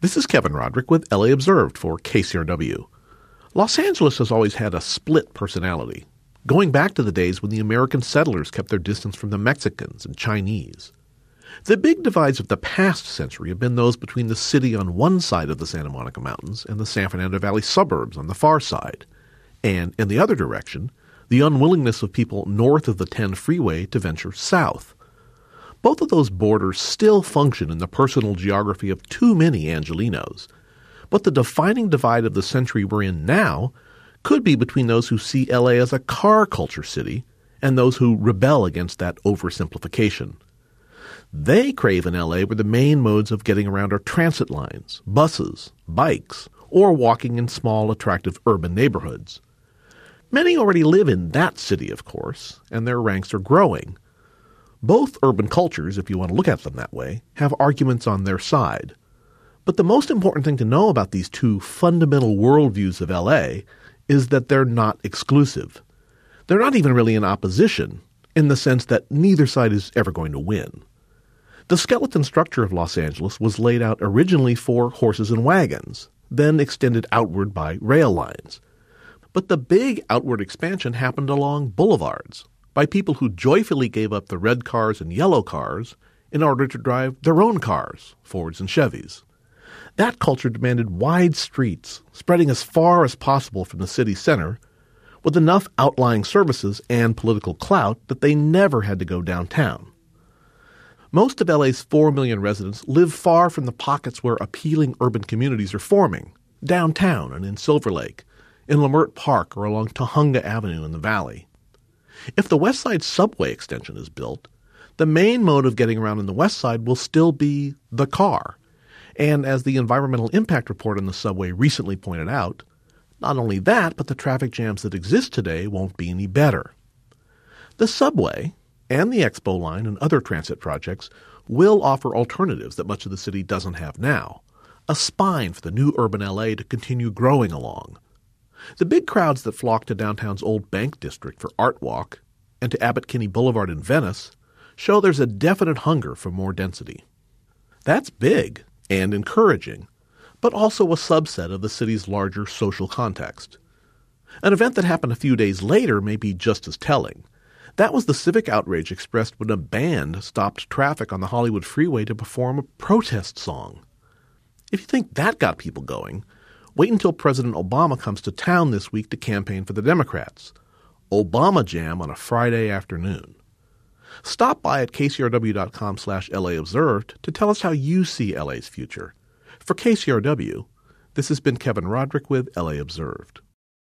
This is Kevin Roderick with LA Observed for KCRW. Los Angeles has always had a split personality, going back to the days when the American settlers kept their distance from the Mexicans and Chinese. The big divides of the past century have been those between the city on one side of the Santa Monica Mountains and the San Fernando Valley suburbs on the far side, and, in the other direction, the unwillingness of people north of the 10 freeway to venture south. Both of those borders still function in the personal geography of too many Angelinos. But the defining divide of the century we're in now could be between those who see LA as a car culture city and those who rebel against that oversimplification. They crave an LA where the main modes of getting around are transit lines, buses, bikes, or walking in small, attractive urban neighborhoods. Many already live in that city, of course, and their ranks are growing. Both urban cultures, if you want to look at them that way, have arguments on their side. But the most important thing to know about these two fundamental worldviews of LA is that they're not exclusive. They're not even really in opposition, in the sense that neither side is ever going to win. The skeleton structure of Los Angeles was laid out originally for horses and wagons, then extended outward by rail lines. But the big outward expansion happened along boulevards, by people who joyfully gave up the red cars and yellow cars in order to drive their own cars, Fords and Chevys. That culture demanded wide streets, spreading as far as possible from the city center, with enough outlying services and political clout that they never had to go downtown. Most of LA's 4 million residents live far from the pockets where appealing urban communities are forming, downtown and in Silver Lake, in Leimert Park or along Tujunga Avenue in the Valley. If the West Side subway extension is built, the main mode of getting around in the West Side will still be the car. And as the Environmental Impact Report on the subway recently pointed out, not only that, but the traffic jams that exist today won't be any better. The subway and the Expo line and other transit projects will offer alternatives that much of the city doesn't have now, a spine for the new urban LA to continue growing along. The big crowds that flock to downtown's Old Bank District for Art Walk and to Abbot Kinney Boulevard in Venice show there's a definite hunger for more density. That's big and encouraging, but also a subset of the city's larger social context. An event that happened a few days later may be just as telling. That was the civic outrage expressed when a band stopped traffic on the Hollywood freeway to perform a protest song. If you think that got people going, wait until President Obama comes to town this week to campaign for the Democrats. Obama Jam on a Friday afternoon. Stop by at kcrw.com/LAobserved to tell us how you see LA's future. For KCRW, this has been Kevin Roderick with LA Observed.